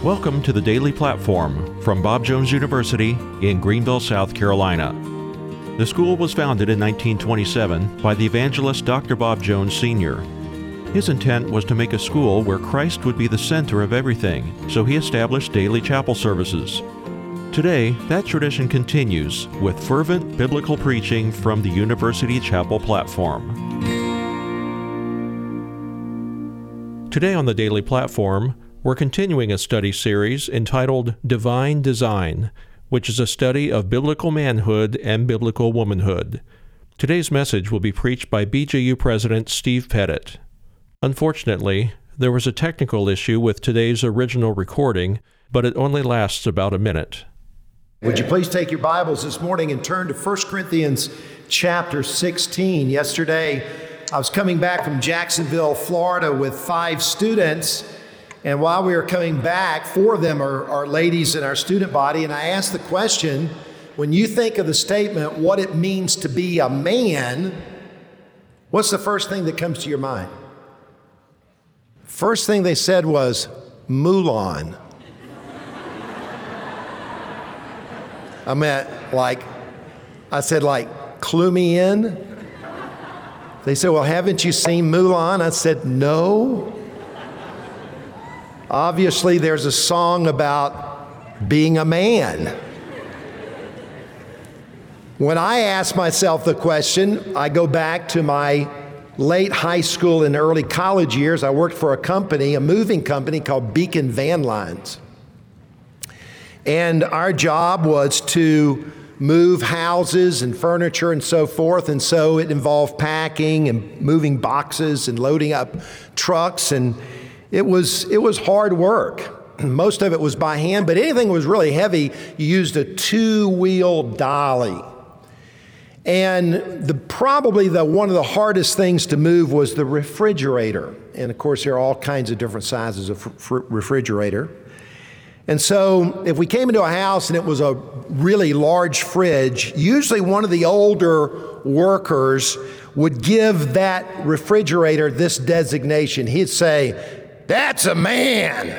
Welcome to the Daily Platform from Bob Jones University in Greenville, South Carolina. The school was founded in 1927 by the evangelist Dr. Bob Jones Sr. His intent was to make a school where Christ would be the center of everything, so he established daily chapel services. Today, that tradition continues with fervent biblical preaching from the University Chapel platform. Today on the Daily Platform, we're continuing a study series entitled Divine Design, which is a study of biblical manhood and biblical womanhood. Today's message will be preached by BJU President Steve Pettit. Unfortunately, there was a technical issue with today's original recording, but it only lasts about a minute. Would you please take your Bibles this morning and turn to 1 Corinthians chapter 16. Yesterday, I was coming back from Jacksonville, Florida with 5 students. And while we were coming back, 4 of them are ladies in our student body. And I asked the question, when you think of the statement, what it means to be a man, what's the first thing that comes to your mind? First thing they said was, Mulan. I said, clue me in? They said, well, haven't you seen Mulan? I said, no. Obviously, there's a song about being a man. When I ask myself the question, I go back to my late high school and early college years. I worked for a moving company called Beacon Van Lines. And our job was to move houses and furniture and so forth. And so it involved packing and moving boxes and loading up trucks. And it was hard work. Most of it was by hand, but anything that was really heavy, you used a 2-wheel dolly. And probably one of the hardest things to move was the refrigerator. And of course, there are all kinds of different sizes of refrigerator. And so if we came into a house and it was a really large fridge, usually one of the older workers would give that refrigerator this designation. He'd say, "That's a man."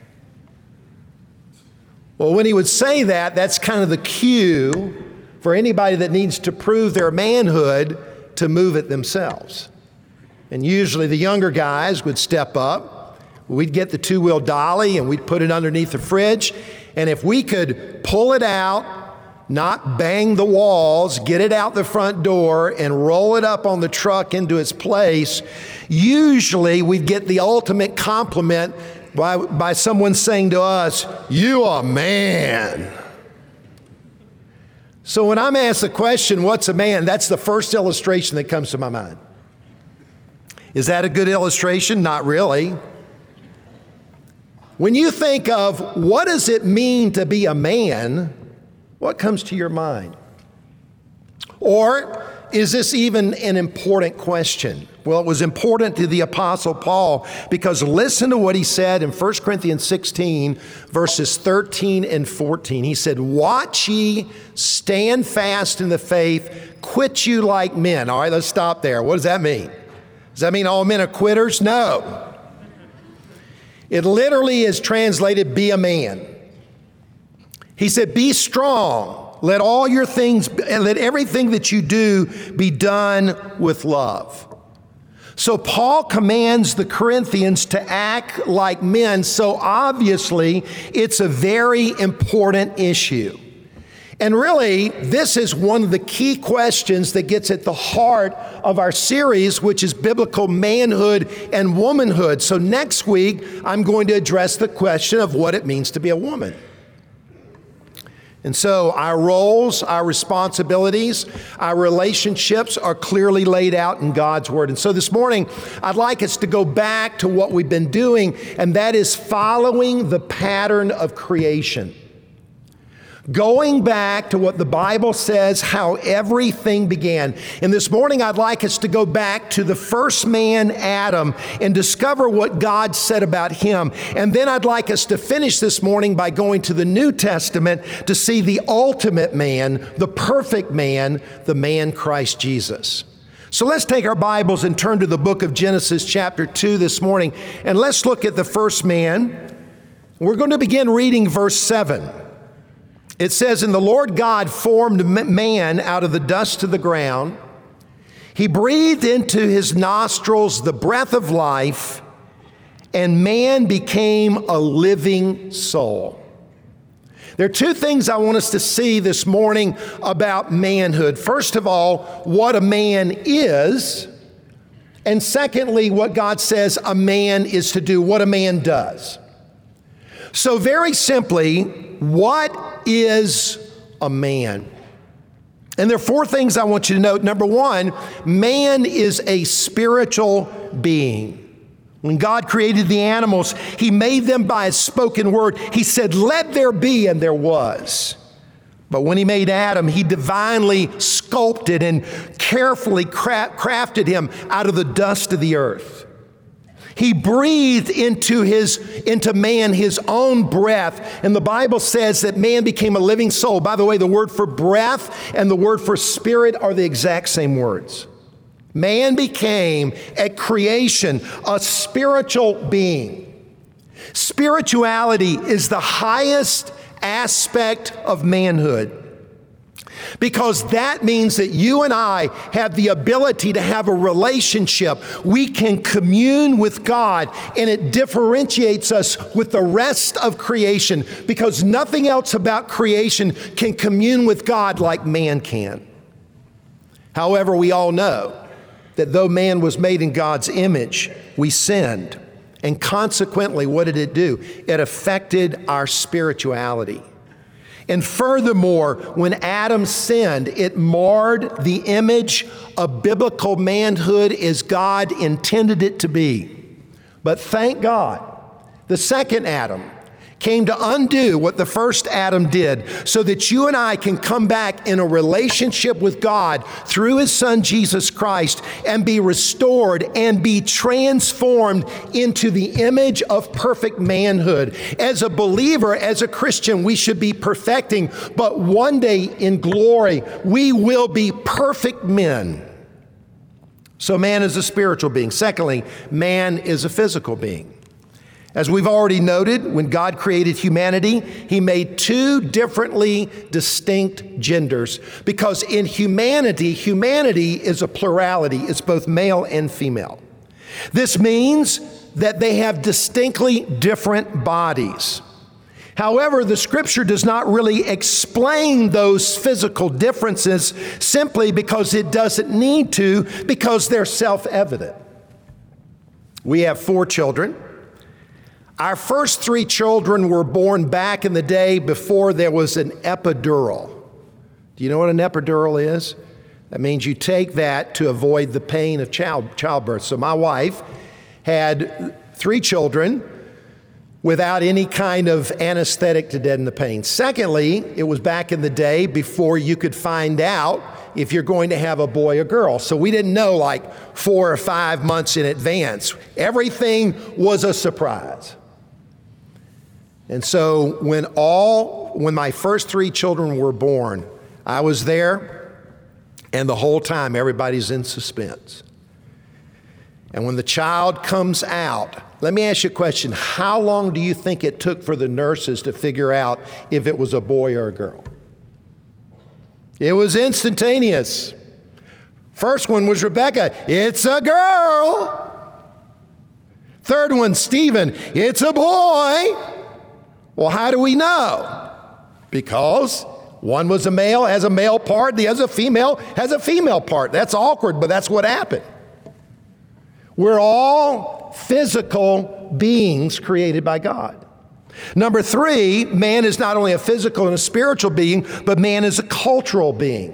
Well, when he would say that, that's kind of the cue for anybody that needs to prove their manhood to move it themselves. And usually the younger guys would step up. We'd get the 2-wheel dolly and we'd put it underneath the fridge. And if we could pull it out, not bang the walls, get it out the front door and roll it up on the truck into its place, usually we'd get the ultimate compliment by someone saying to us, "You a man." So when I'm asked the question, what's a man? That's the first illustration that comes to my mind. Is that a good illustration? Not really. When you think of what does it mean to be a man, what comes to your mind? Or is this even an important question? Well, it was important to the Apostle Paul because listen to what he said in 1 Corinthians 16, verses 13 and 14. He said, "Watch ye, stand fast in the faith, quit you like men." All right, let's stop there. What does that mean? Does that mean all men are quitters? No. It literally is translated, be a man. He said, be strong. Let everything that you do be done with love. So Paul commands the Corinthians to act like men. So obviously, it's a very important issue. And really, this is one of the key questions that gets at the heart of our series, which is biblical manhood and womanhood. So next week, I'm going to address the question of what it means to be a woman. And so our roles, our responsibilities, our relationships are clearly laid out in God's Word. And so this morning, I'd like us to go back to what we've been doing, and that is following the pattern of creation. Going back to what the Bible says, how everything began. And this morning, I'd like us to go back to the first man, Adam, and discover what God said about him. And then I'd like us to finish this morning by going to the New Testament to see the ultimate man, the perfect man, the man Christ Jesus. So let's take our Bibles and turn to the book of Genesis chapter 2 this morning, and let's look at the first man, We're going to begin reading verse 7. It says, "And the Lord God formed man out of the dust of the ground. He breathed into his nostrils the breath of life, and man became a living soul." There are two things I want us to see this morning about manhood. First of all, what a man is. And secondly, what God says a man is to do, what a man does. So very simply, what is a man? And there are four things I want you to note. Number one, man is a spiritual being. When God created the animals, He made them by His spoken word. He said, "Let there be," and there was. But when He made Adam, He divinely sculpted and carefully crafted him out of the dust of the earth. He breathed into man his own breath. And the Bible says that man became a living soul. By the way, the word for breath and the word for spirit are the exact same words. Man became, at creation, a spiritual being. Spirituality is the highest aspect of manhood, because that means that you and I have the ability to have a relationship. We can commune with God, and it differentiates us with the rest of creation, because nothing else about creation can commune with God like man can. However, we all know that though man was made in God's image, we sinned. And consequently, what did it do? It affected our spirituality. And furthermore, when Adam sinned, it marred the image of biblical manhood as God intended it to be. But thank God, the second Adam came to undo what the first Adam did, so that you and I can come back in a relationship with God through His Son Jesus Christ and be restored and be transformed into the image of perfect manhood. As a believer, as a Christian, we should be perfecting, but one day in glory, we will be perfect men. So man is a spiritual being. Secondly, man is a physical being. As we've already noted, when God created humanity, He made two differently distinct genders, because in humanity is a plurality. It's both male and female. This means that they have distinctly different bodies. However, the Scripture does not really explain those physical differences simply because it doesn't need to, because they're self-evident. We have 4 children. Our first 3 children were born back in the day before there was an epidural. Do you know what an epidural is? That means you take that to avoid the pain of childbirth. So my wife had 3 children without any kind of anesthetic to deaden the pain. Secondly, it was back in the day before you could find out if you're going to have a boy or girl. So we didn't know like 4 or 5 months in advance. Everything was a surprise. And so when my first 3 children were born, I was there, and the whole time everybody's in suspense. And when the child comes out, let me ask you a question. How long do you think it took for the nurses to figure out if it was a boy or a girl? It was instantaneous. First one was Rebecca. It's a girl. Third one, Stephen. It's a boy. Well, how do we know? Because one was a male, has a male part, the other female has a female part. That's awkward, but that's what happened. We're all physical beings created by God. Number 3, man is not only a physical and a spiritual being, but man is a cultural being.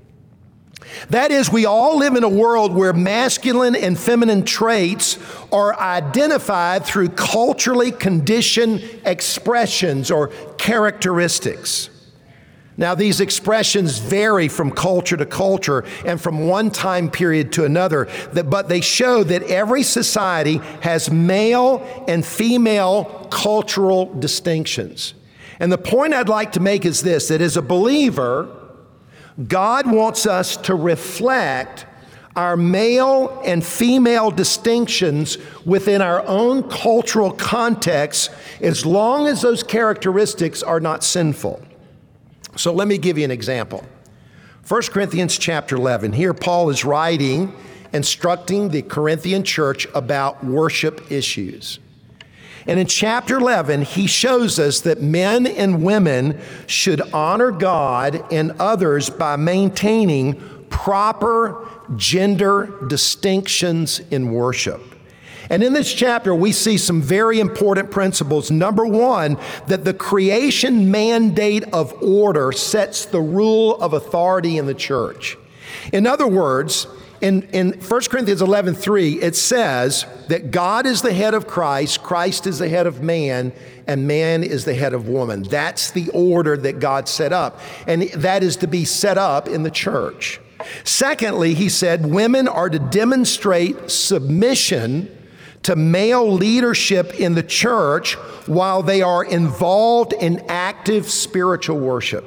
That is, we all live in a world where masculine and feminine traits are identified through culturally conditioned expressions or characteristics. Now, these expressions vary from culture to culture and from one time period to another, but they show that every society has male and female cultural distinctions. And the point I'd like to make is this, that as a believer, God wants us to reflect our male and female distinctions within our own cultural context, as long as those characteristics are not sinful. So let me give you an example. 1 Corinthians chapter 11. Here Paul is writing, instructing the Corinthian church about worship issues. And in chapter 11, he shows us that men and women should honor God and others by maintaining proper gender distinctions in worship. And in this chapter, we see some very important principles. Number one, that the creation mandate of order sets the rule of authority in the church. In other words, in 1 Corinthians 11:3, it says that God is the head of Christ, Christ is the head of man, and man is the head of woman. That's the order that God set up, and that is to be set up in the church. Secondly, he said women are to demonstrate submission to male leadership in the church while they are involved in active spiritual worship.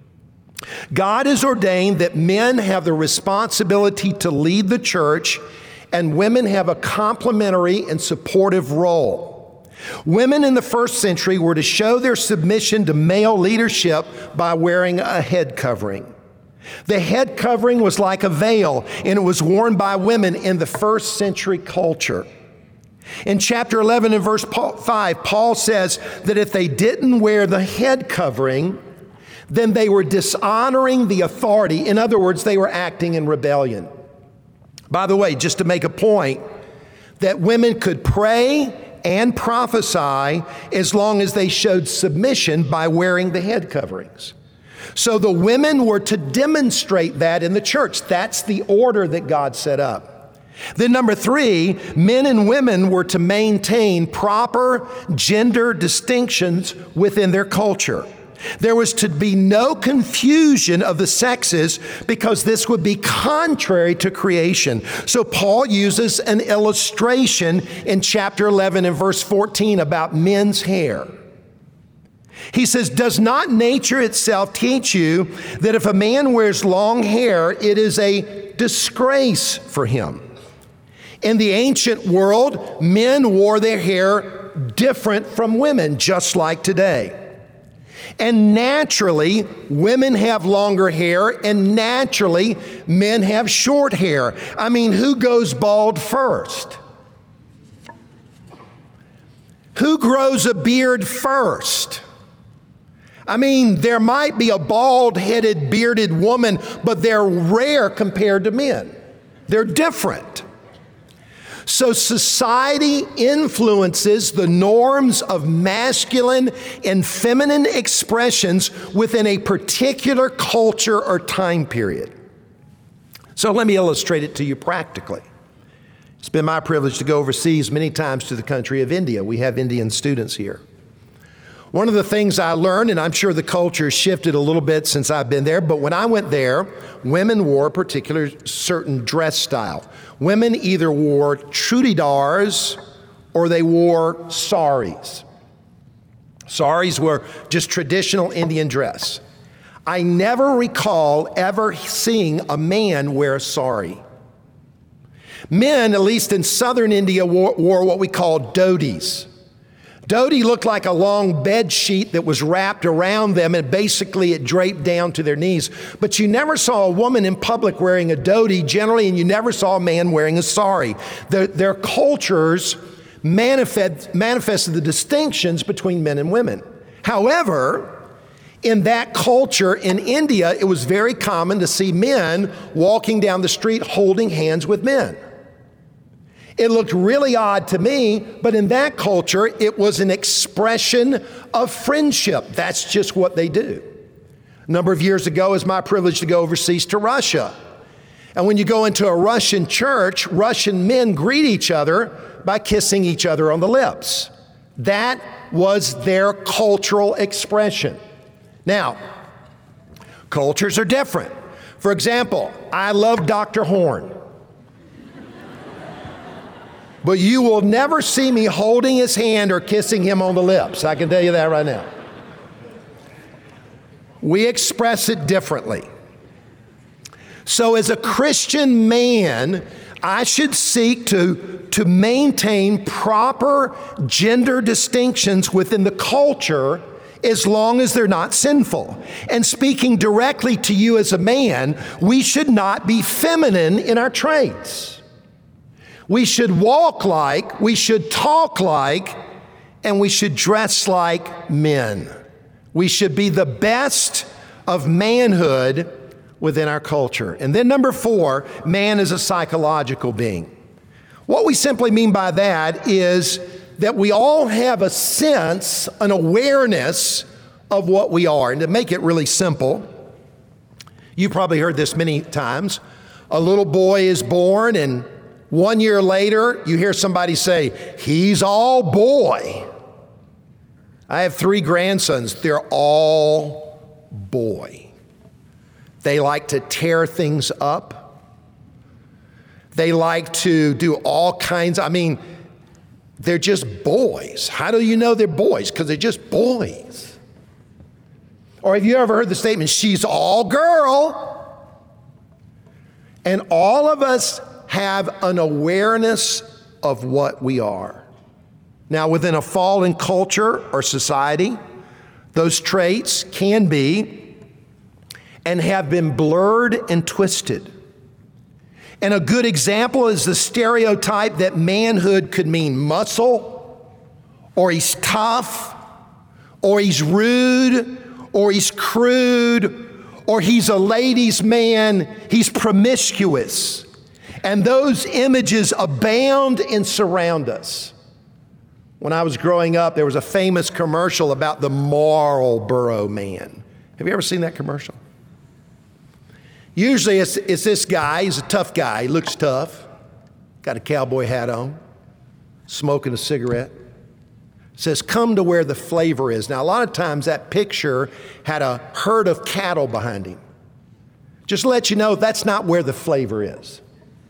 God has ordained that men have the responsibility to lead the church, and women have a complementary and supportive role. Women in the first century were to show their submission to male leadership by wearing a head covering. The head covering was like a veil, and it was worn by women in the first century culture. In chapter 11 and verse 5, Paul says that if they didn't wear the head covering, then they were dishonoring the authority. In other words, they were acting in rebellion. By the way, just to make a point, that women could pray and prophesy as long as they showed submission by wearing the head coverings. So the women were to demonstrate that in the church. That's the order that God set up. Then number three, men and women were to maintain proper gender distinctions within their culture. There was to be no confusion of the sexes because this would be contrary to creation. So Paul uses an illustration in chapter 11 and verse 14 about men's hair. He says, does not nature itself teach you that if a man wears long hair, it is a disgrace for him? In the ancient world, men wore their hair different from women, just like today. And naturally, women have longer hair, and naturally, men have short hair. I mean, who goes bald first? Who grows a beard first? I mean, there might be a bald-headed, bearded woman, but they're rare compared to men. They're different. So society influences the norms of masculine and feminine expressions within a particular culture or time period. So let me illustrate it to you practically. It's been my privilege to go overseas many times to the country of India. We have Indian students here. One of the things I learned, and I'm sure the culture has shifted a little bit since I've been there, but when I went there, women wore a particular certain dress style. Women either wore chudidars or they wore saris. Saris were just traditional Indian dress. I never recall ever seeing a man wear a sari. Men, at least in southern India, wore what we call dhotis. Dhoti looked like a long bed sheet that was wrapped around them, and basically it draped down to their knees. But you never saw a woman in public wearing a dhoti generally, and you never saw a man wearing a sari. Their cultures manifested the distinctions between men and women. However, in that culture in India, it was very common to see men walking down the street holding hands with men. It looked really odd to me, but in that culture, it was an expression of friendship. That's just what they do. A number of years ago, it was my privilege to go overseas to Russia. And when you go into a Russian church, Russian men greet each other by kissing each other on the lips. That was their cultural expression. Now, cultures are different. For example, I love Dr. Horn. But you will never see me holding his hand or kissing him on the lips. I can tell you that right now. We express it differently. So as a Christian man, I should seek to maintain proper gender distinctions within the culture as long as they're not sinful. And speaking directly to you as a man, we should not be feminine in our traits. We should walk like, we should talk like, and we should dress like men. We should be the best of manhood within our culture. And then number 4, man is a psychological being. What we simply mean by that is that we all have a sense, an awareness of what we are. And to make it really simple, you probably heard this many times. A little boy is born, and 1 year later, you hear somebody say, "He's all boy." I have 3 grandsons. They're all boy. They like to tear things up. They like to do all kinds. They're just boys. How do you know they're boys? Because they're just boys. Or have you ever heard the statement, "She's all girl"? And all of us have an awareness of what we are. Now, within a fallen culture or society, those traits can be and have been blurred and twisted. And a good example is the stereotype that manhood could mean muscle, or he's tough, or he's rude, or he's crude, or he's a ladies' man, he's promiscuous. And those images abound and surround us. When I was growing up, there was a famous commercial about the Marlboro Man. Have you ever seen that commercial? Usually it's this guy, he's a tough guy, he looks tough, got a cowboy hat on, smoking a cigarette. Says, "Come to where the flavor is." Now, a lot of times that picture had a herd of cattle behind him. Just to let you know, that's not where the flavor is.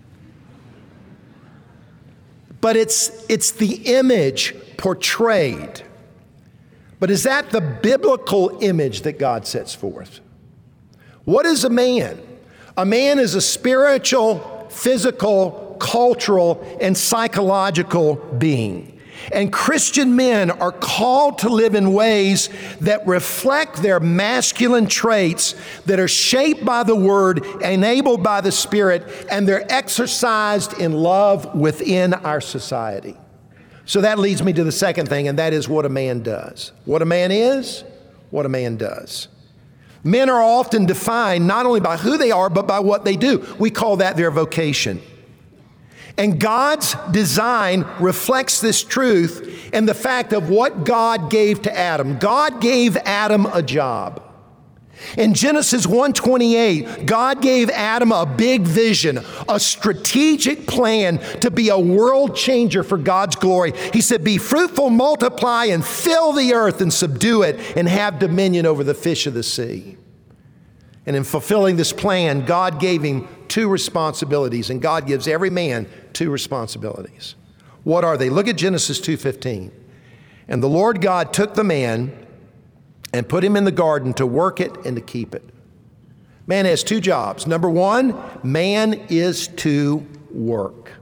But it's the image portrayed. But is that the biblical image that God sets forth? What is a man? A man is a spiritual, physical, cultural, and psychological being. And Christian men are called to live in ways that reflect their masculine traits that are shaped by the Word, enabled by the Spirit, and they're exercised in love within our society. So that leads me to the second thing, and that is what a man does. What a man is, what a man does. Men are often defined not only by who they are, but by what they do. We call that their vocation. And God's design reflects this truth in the fact of what God gave to Adam. God gave Adam a job. In Genesis 1:28, God gave Adam a big vision, a strategic plan to be a world changer for God's glory. He said, "Be fruitful, multiply, and fill the earth and subdue it, and have dominion over the fish of the sea." And in fulfilling this plan, God gave him 2 responsibilities, and God gives every man 2 responsibilities. What are they? Look at Genesis 2:15. "And the Lord God took the man and put him in the garden to work it and to keep it." Man has 2 jobs. Number 1, man is to work.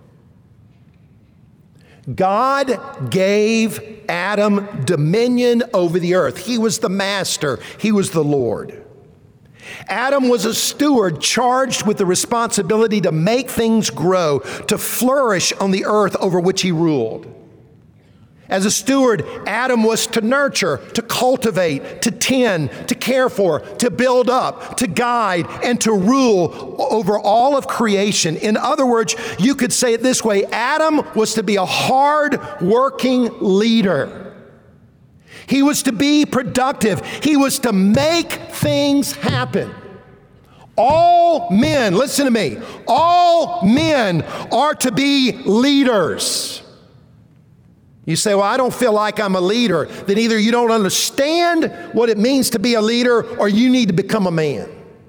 God gave Adam dominion over the earth. He was the master. He was the Lord. Adam was a steward charged with the responsibility to make things grow, to flourish on the earth over which he ruled. As a steward, Adam was to nurture, to cultivate, to tend, to care for, to build up, to guide, and to rule over all of creation. In other words, you could say it this way: Adam was to be a hard-working leader. He was to be productive. He was to make things happen. All men, listen to me, all men are to be leaders. You say, "Well, I don't feel like I'm a leader." Then either you don't understand what it means to be a leader, or you need to become a man.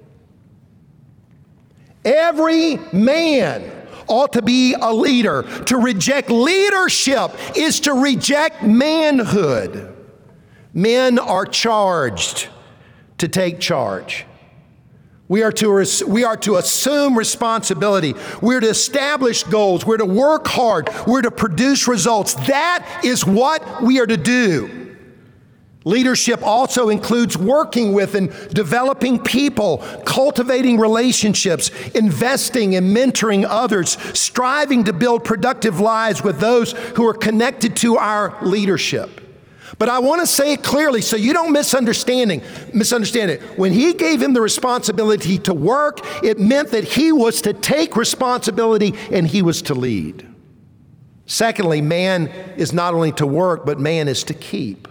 Every man ought to be a leader. To reject leadership is to reject manhood. Men are charged to take charge. We are to assume responsibility. We're to establish goals. We're to work hard. We're to produce results. That is what we are to do. Leadership also includes working with and developing people, cultivating relationships, investing and mentoring others, striving to build productive lives with those who are connected to our leadership. But I want to say it clearly so you don't misunderstand it. When he gave him the responsibility to work, it meant that he was to take responsibility and he was to lead. Secondly, man is not only to work, but man is to keep.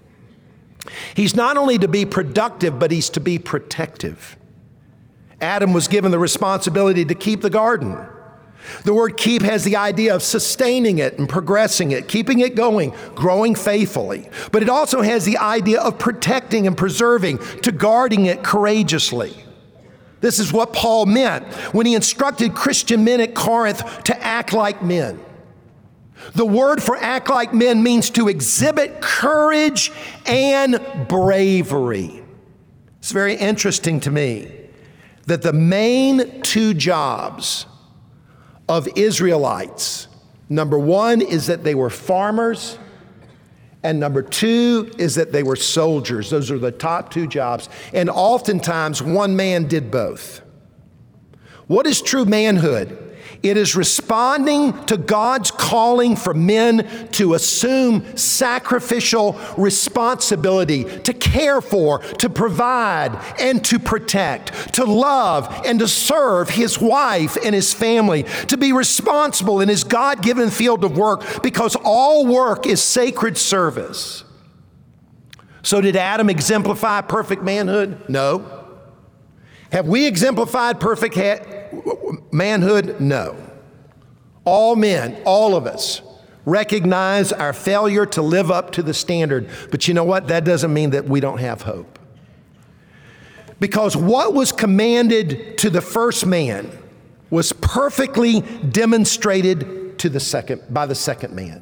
He's not only to be productive, but he's to be protective. Adam was given the responsibility to keep the garden. The word keep has the idea of sustaining it and progressing it, keeping it going, growing faithfully. But it also has the idea of protecting and preserving, to guarding it courageously. This is what Paul meant when he instructed Christian men at Corinth to act like men. The word for act like men means to exhibit courage and bravery. It's very interesting to me that the main two jobs of Israelites, number one is that they were farmers, and number two is that they were soldiers. Those are the top two jobs. And oftentimes one man did both. What is true manhood? It is responding to God's calling for men to assume sacrificial responsibility, to care for, to provide, and to protect, to love and to serve his wife and his family, to be responsible in his God-given field of work, because all work is sacred service. So did Adam exemplify perfect manhood? No. Have we exemplified perfect manhood? No. All men, all of us, recognize our failure to live up to the standard. But you know what? That doesn't mean that we don't have hope. Because what was commanded to the first man was perfectly demonstrated to by the second man.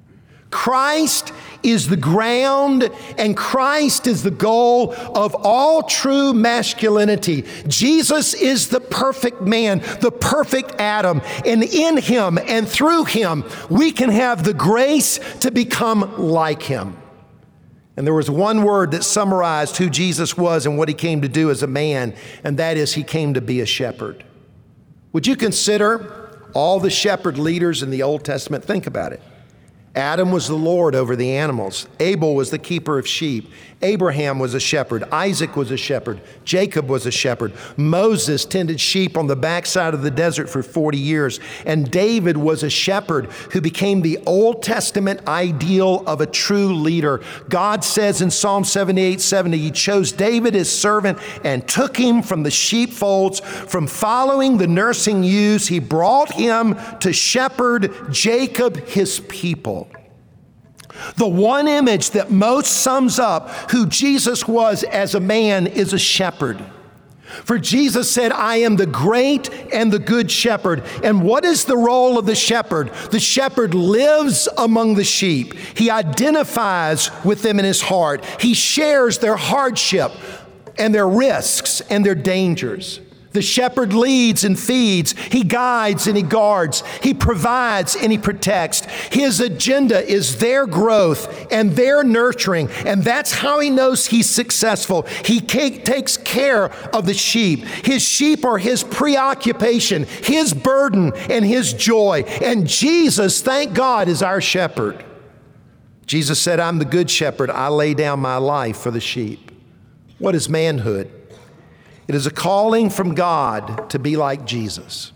Christ is the ground and Christ is the goal of all true masculinity. Jesus is the perfect man, the perfect Adam, and in him and through him, we can have the grace to become like him. And there was one word that summarized who Jesus was and what he came to do as a man, and that is he came to be a shepherd. Would you consider all the shepherd leaders in the Old Testament? Think about it. Adam was the Lord over the animals. Abel was the keeper of sheep. Abraham was a shepherd. Isaac was a shepherd. Jacob was a shepherd. Moses tended sheep on the backside of the desert for 40 years. And David was a shepherd who became the Old Testament ideal of a true leader. God says in Psalm 78:70, he chose David his servant and took him from the sheepfolds, from following the nursing ewes. He brought him to shepherd Jacob, his people. The one image that most sums up who Jesus was as a man is a shepherd. For Jesus said, I am the great and the good shepherd. And what is the role of the shepherd? The shepherd lives among the sheep. He identifies with them in his heart. He shares their hardship and their risks and their dangers. The shepherd leads and feeds. He guides and he guards. He provides and he protects. His agenda is their growth and their nurturing, and that's how he knows he's successful. He takes care of the sheep. His sheep are his preoccupation, his burden, and his joy. And Jesus, thank God, is our shepherd. Jesus said, I'm the good shepherd. I lay down my life for the sheep. What is manhood? It is a calling from God to be like Jesus.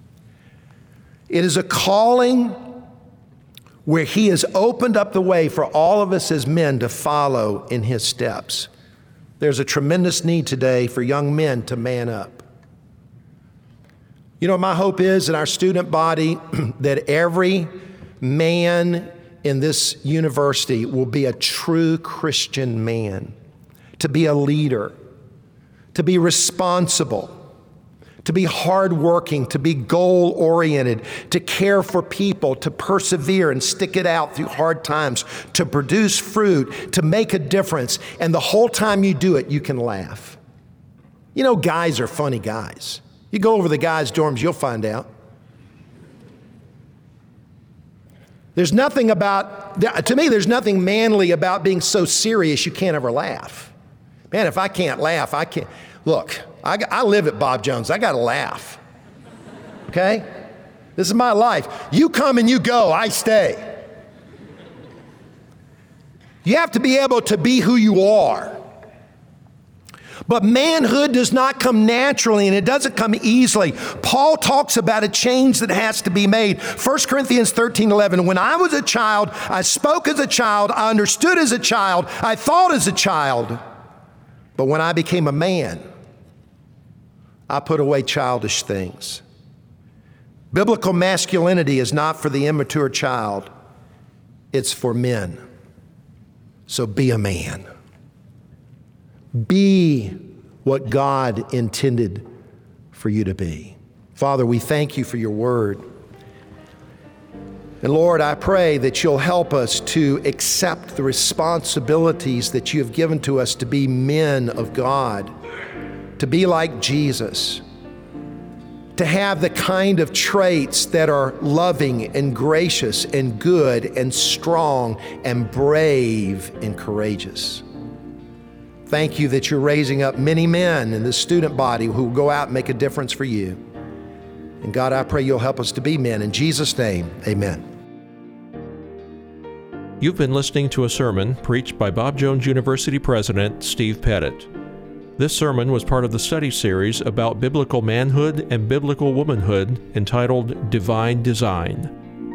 It is a calling where he has opened up the way for all of us as men to follow in his steps. There's a tremendous need today for young men to man up. You know, my hope is in our student body that every man in this university will be a true Christian man, to be a leader, to be responsible, to be hardworking, to be goal-oriented, to care for people, to persevere and stick it out through hard times, to produce fruit, to make a difference. And the whole time you do it, you can laugh. You know, guys are funny guys. You go over the guys' dorms, you'll find out. There's nothing to me, there's nothing manly about being so serious you can't ever laugh. Man, if I can't laugh, I can't. Look, I live at Bob Jones. I got to laugh. Okay? This is my life. You come and you go, I stay. You have to be able to be who you are. But manhood does not come naturally, and it doesn't come easily. Paul talks about a change that has to be made. 1 Corinthians 13:11, when I was a child, I spoke as a child, I understood as a child, I thought as a child. But when I became a man, I put away childish things. Biblical masculinity is not for the immature child. It's for men. So be a man. Be what God intended for you to be. Father, we thank you for your word. And Lord, I pray that you'll help us to accept the responsibilities that you have given to us to be men of God, to be like Jesus, to have the kind of traits that are loving and gracious and good and strong and brave and courageous. Thank you that you're raising up many men in the student body who will go out and make a difference for you. And God, I pray you'll help us to be men. In Jesus' name, amen. You've been listening to a sermon preached by Bob Jones University President Steve Pettit. This sermon was part of the study series about biblical manhood and biblical womanhood entitled Divine Design.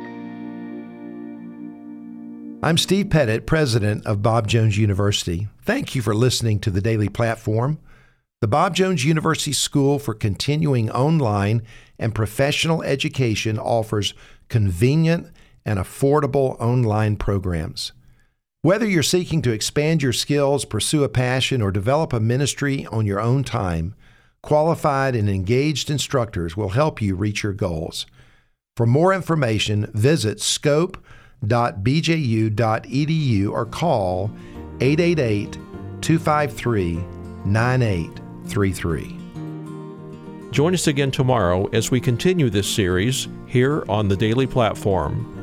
I'm Steve Pettit, president of Bob Jones University. Thank you for listening to the Daily Platform. The Bob Jones University School for Continuing Online and Professional Education offers convenient and affordable online programs. Whether you're seeking to expand your skills, pursue a passion, or develop a ministry on your own time, qualified and engaged instructors will help you reach your goals. For more information, visit scope.bju.edu or call 888-253-9833. Join us again tomorrow as we continue this series here on the Daily Platform.